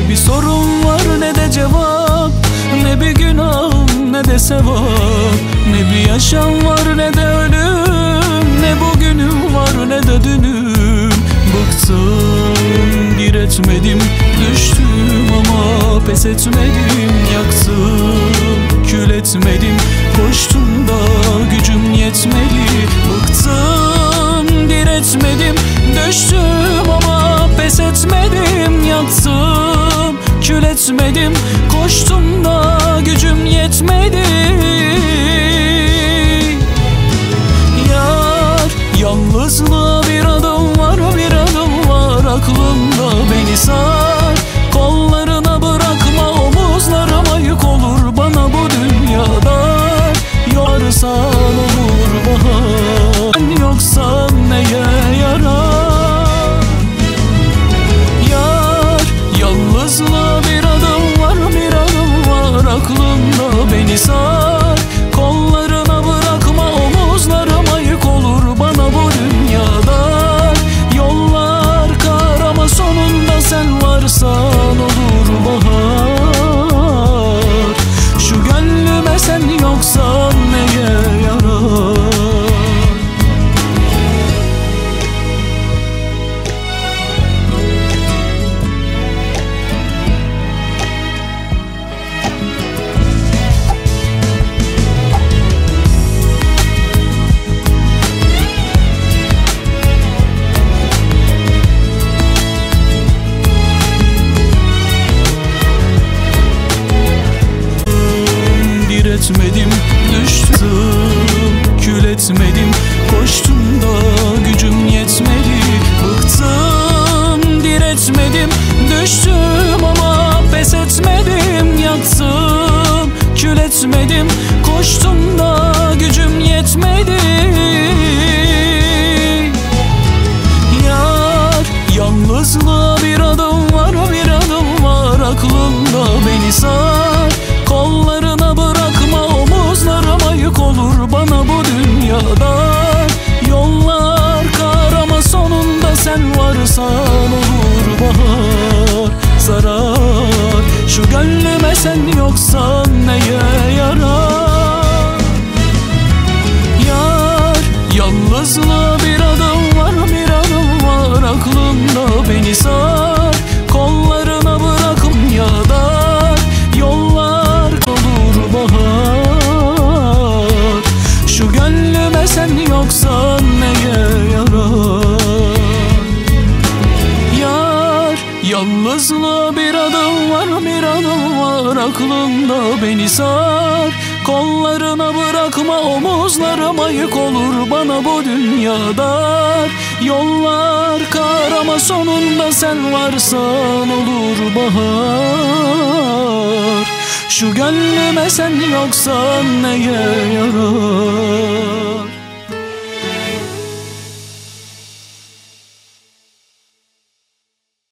bir sorun var ne de cevap, ne bir günahım ne de sevap. Ne bir yaşam var ne de ölüm, ne bugünüm var ne de dünüm. Bıktım, diretmedim, düştüm ama pes etmedim. Yaktım, kül etmedim, koştum da gücüm yetmedi. Bıktım, diretmedim, düştüm ama pes etmedim. Yaktım, kül etmedim, koştum da gücüm yetmedi. Yar, yalnızlığa bir adım var, bir adım var aklımda. Beni sar, kollarına bırakma, omuzlarıma yük olur bana bu dünyada. Yorsan olur bahar, sen yoksan neye yarar? Yar, yalnızlığa bir adım var, bir adım var aklımda. Beni sar, kollarına bırakma, omuzlarıma yük olur bana bu dünyada. Yollar kar ama sonunda sen varsan olur bahar. Şu gönlüme sen yoksan neye yarar? Diretmedim, düştüm, kül etmedim, koştum da gücüm yetmedi. Bıktım, diretmedim, düştüm ama pes etmedim. Yaktım, kül etmedim, koştum da gücüm yetmedi. Yar, yalnızlığa bir adım var, bir adım var aklımda. Beni sar, kollarına bırakma, omuzlarıma yük olur bana bu dünyada. Yollar kar ama sonunda sen varsan olur bahar. Zarar, şu gönlüme sen yoksan neye yarar? Yar, yalnızlığa bir adım var, bir adım var aklımda. Beni sar, kollarına bırakım ya da. Yollar olur bahar. Şu gönlüme sen yoksan neye yarar? Yar, yalnızlığa bir adım var, bir adım var aklımda. Beni sar, kollarına bırakma, omuzlarıma yük olur bana bu dünyada. Yollar kar ama sonunda sen varsan olur bahar. Şu gönlüme sen yoksan neye yarar?